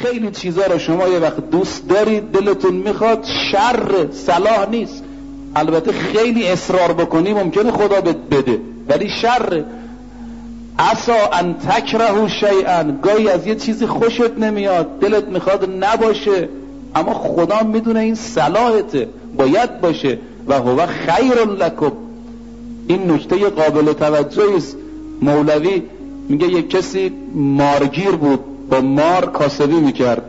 خیلی چیزا رو شما یه وقت دوست دارید، دلتون میخواد، شر صلاح نیست. البته خیلی اصرار بکنی ممکنه خدا بده، ولی شر. عسا ان تکرهوا شیئا، گاهی از یه چیزی خوشت نمیاد، دلت میخواد نباشه، اما خدا میدونه این صلاحته، باید باشه. و هو خیر لکم. این نکته قابل توجهی است. مولوی میگه یک کسی مارگیر بود، با مار کاسبی میکرد،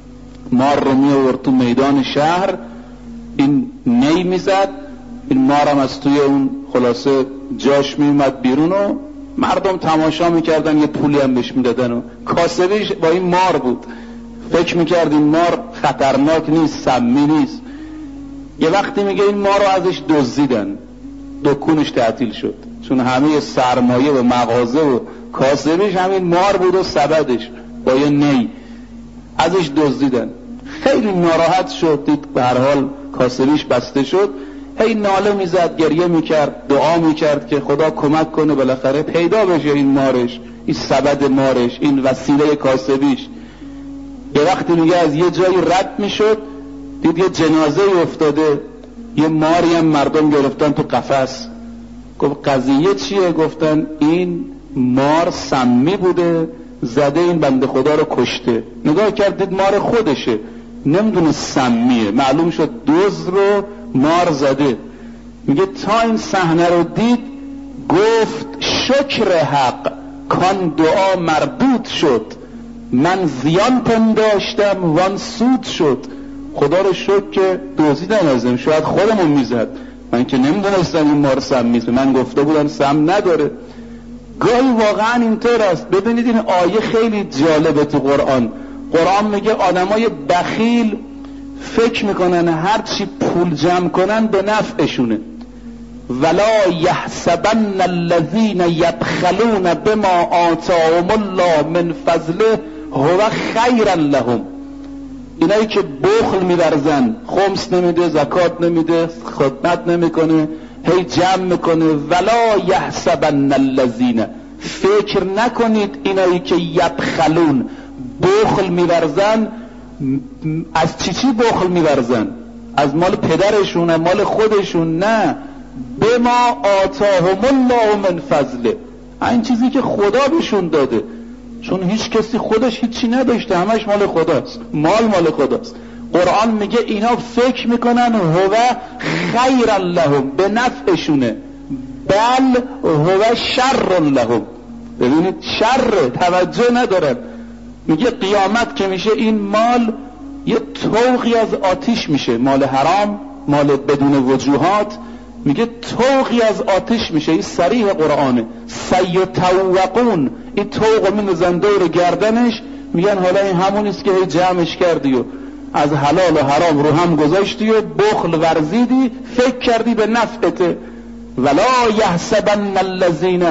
مار رو میآورد تو میدان شهر، این نی میزد، این مار هم از توی اون خلاصه جاش میومد بیرون و مردم تماشا میکردن، یه پولی هم بهش میدادن و کاسبیش با این مار بود. فکر میکرد این مار خطرناک نیست، سمی نیست. یه وقتی میگه این مار رو ازش دزدیدن، دکونش تعطیل شد، چون همه سرمایه و مغازه و کاسبیش همین مار بود و سبدش با یه نی، ازش دزدیدن. خیلی ناراحت شد، دید به هر حال کاسبیش بسته شد، هی ناله میزد، گریه میکرد، دعا میکرد که خدا کمک کنه بالاخره پیدا بشه این مارش، این سبد مارش، این وسیله کاسبیش. یه وقتی میگه از یه جایی رد میشد، دید یه جنازه افتاده، یه ماری هم مردم گرفتن تو قفس. گفت قضیه چیه؟ گفتن این مار سمی بوده، زده این بنده خدا رو کشته. نگاه کرد دید مار خودشه، نمیدونه سمیه، معلوم شد دزد رو مار زده. میگه تا این صحنه رو دید گفت شکر حق، کان دعا مردود شد، من زیان پنداشتم وان سود شد. خدا رو شکر که دزدیدن ازم، شاید خودمون میزد، من که نمیدونستم این مار سمیست، من گفته بودم سم نداره. گاهی واقعا اینطور است. ببینید این آیه خیلی جالبه تو قرآن. قرآن میگه آدمای بخیل فکر میکنن هر چی پول جمع کنن به نفعشونه. ولا یحسبن الذین یبخلون بما آتاهم الله من فضله هو خیرا لهم. اینایی که بخل می‌ورزن، خمس نمیده، زکات نمیده، خدمت نمیکنه، هی جمع میکنه. ولا یحسبن الذین، فکر نکنید اینایی که یبخلون، بخل می‌ورزن. از چی بخل می‌ورزن؟ از مال پدرشون، مال خودشون؟ نه، بما آتاهم الله من فضله، این چیزی که خدا بهشون داده. چون هیچ کسی خودش هیچی نداشته، همش مال خداست، مال خداست. قرآن میگه اینا فکر میکنن هو خیر لهم، به نفعشونه، بل هو شر لهم. ببینید شر، توجه ندارن. میگه قیامت که میشه این مال یه طوقی از آتش میشه، مال حرام، مال بدون وجوهات، میگه طوقی از آتش میشه. این صریح قرآنه. سیطوقون، این طوق میندازن دور گردنش، میگن حالا این همونیست که جمعش کردی و از حلال و حرام رو هم گذاشتی و بخل ورزیدی، فکر کردی به نفعته. ولا یحسبن الذین،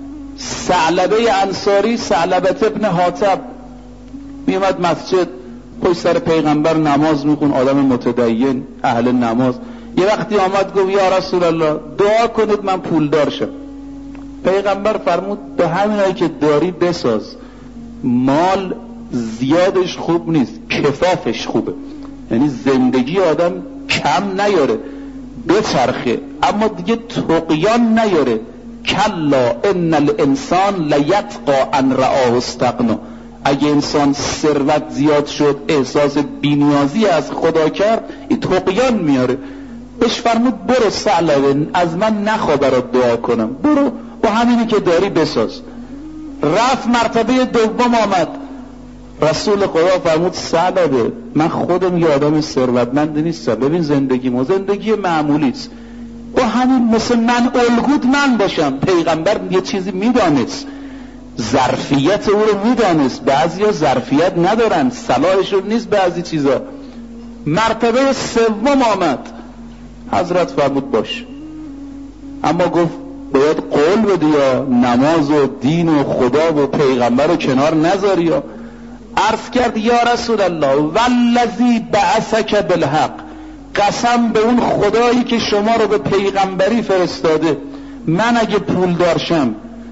ثعلبه انصاری، ثعلبه ابن حاطب، میومد مسجد پشت سر پیغمبر نماز میخون، آدم متدین اهل نماز. یه وقتی آمد گفت یا رسول الله دعا کنید من پولدار شم. پیغمبر فرمود به همینایی که داری بساز، مال زیادش خوب نیست، کفافش خوبه، یعنی زندگی آدم کم نیاره، بچرخه، اما دیگه طغیان نیاره. کلا ان الانسان لیطغی ان رآه استغنا، اگه انسان ثروت زیاد شد احساس بی‌نیازی از خدا کرد، این طغیان میاره. بهش فرمود برو ثعلبه، از من نخوا برات دعا کنم، برو با همینی که داری بساز. رفت مرتبه دوم آمد، رسول خدا فرمود ثعلبه من خودم یه آدم ثروتمند نیستم، ببین زندگیمو زندگی معمولی است، با همین مثل من الگوت من باشم. پیغمبر یه چیزی میدانست، ظرفیت او رو میدانست. بعضیا ظرفیت ندارن، صلاحشون نیست بعضی چیزا. مرتبه سوم آمد، حضرت فرمود باش، اما گفت باید قول بدی یا نماز و دین و خدا و پیغمبر رو کنار نذاری. یا عرض کرد یا رسول الله والذی بعثک بالحق، قسم به اون خدایی که شما رو به پیغمبری فرستاده، من اگه پول دارشم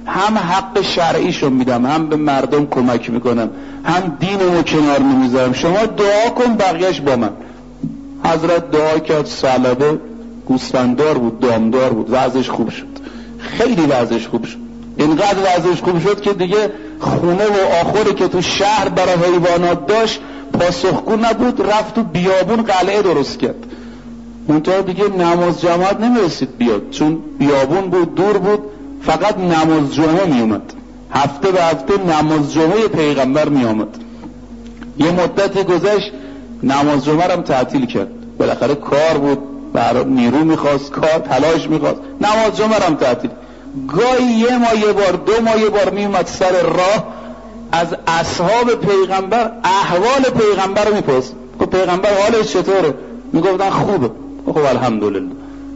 هم حق شرعیشو میدم، هم به مردم کمک میکنم، هم دینمو کنار نمیذارم، شما دعا کن بقیهش با من. حضرت دعا کرد، ثعلبه گوسفنددار بود، دامدار بود، وضعش خوب شد، خیلی وضعش خوب شد. اینقدر وضعش خوب شد که دیگه خونه و آخری که تو شهر برای حیوانات داشت پاسخگو نبود، رفت تو بیابون قلعه درست کرد. منتها دیگه نماز جماعت نمیرسید بیاد، چون بیابون بود، دور بود، فقط نماز جمعه میومد، هفته به هفته نماز جمعه پیغمبر میامد. یه مدتی گذشت نماز جمعه هم تعطیل کرد، بالاخره کار بود، برای نیرو میخواست، کار تلاش میخواست، نماز جمعه هم تعطیل. گاهی یه ماه یه بار، 2 ماه یه بار میومد سر راه، از اصحاب پیغمبر احوال پیغمبر رو میپرسید. خب پیغمبر حالش چطوره؟ میگفتن خوبه. خب الحمدلله.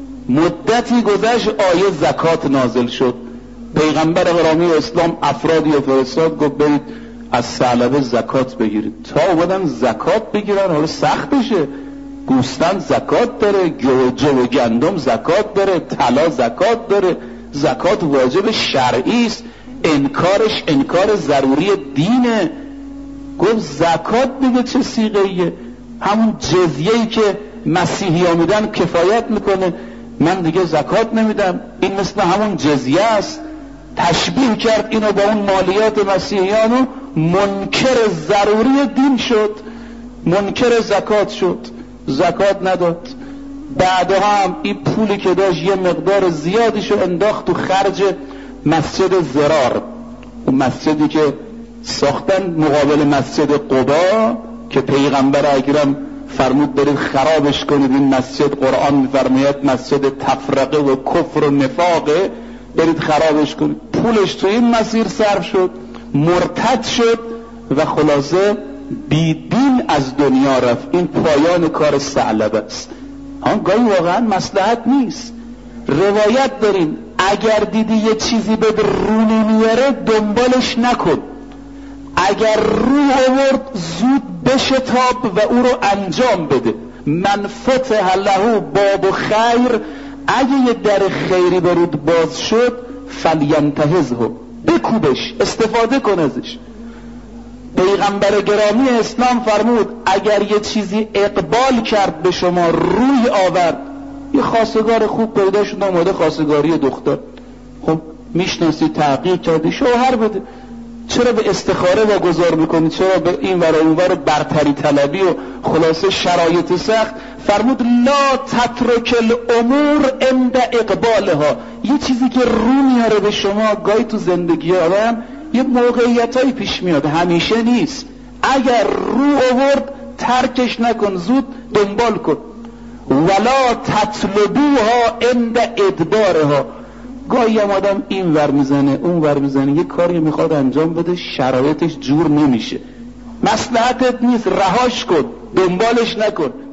مدتی گذشت، آیه زکات نازل شد، پیغمبر گرامی اسلام افرادی فرستاد، گفت برید از ثعلبه زکات بگیرید. تا اومدن زکات بگیرن، حالا سختشه، گوسفند زکات داره، جو و گندم زکات داره، طلا زکات داره، زکات واجب شرعی است، انکارش انکار ضروری دینه. گفت زکات دیگه چه صیغه‌ایه؟ همون جزیه‌ای که مسیحی ها میدن کفایت میکنه، من دیگه زکات نمیدم، این مثل همون جزیه است. تشبیه کرد اینو با اون مالیات مسیحیانو، منکر ضروری دین شد، منکر زکات شد، زکات نداد. بعدها هم این پولی که داشت یه مقدار زیادیشو انداخت تو خرج مسجد زرار، اون مسجدی که ساختن مقابل مسجد قبا که پیغمبر اکرم فرمود برید خرابش کنید، این مسجد قرآن میفرماید مسجد تفرقه و کفر و نفاقه، برید خرابش کنید. پولش تو این مسیر صرف شد، مرتد شد و خلاصه بیدین از دنیا رفت. این پایان کار ثعلبه است. گاهی واقعا مصلحت نیست. روایت داریم اگر دیدی یه چیزی به رو نمیاره دنبالش نکن، اگر رو آورد زود بشتاب و او رو انجام بده. من فتح له باب خیر، اگه یه در خیری برود باز شد فلینتهزه، بکوبش، استفاده کن ازش. پیغمبر گرامی اسلام فرمود اگر یه چیزی اقبال کرد به شما، روی آورد، یه خواستگار خوب پیدا شد اومده خواستگاری دختر، خب میشناسی، تحقیق کردی، شوهر بده. چرا به استخاره واگذار میکنی؟ چرا به این ور اون ور برتری طلبی و خلاصه شرایط سخت؟ فرمود لا تترک الامور عند اقبالها. یه چیزی که رو میاره به شما، گاهی تو زندگی آدم یه موقعیتایی پیش میاد، همیشه نیست. اگر رو آورد ترکش نکن، زود دنبال کن. ولا تطلبوها عند ادبارها. گاهی هم آدم این ور میزنه اون ور میزنه، یه کاری میخواد انجام بده، شرایطش جور نمیشه، مصلحتت نیست، رهاش کن، دنبالش نکن.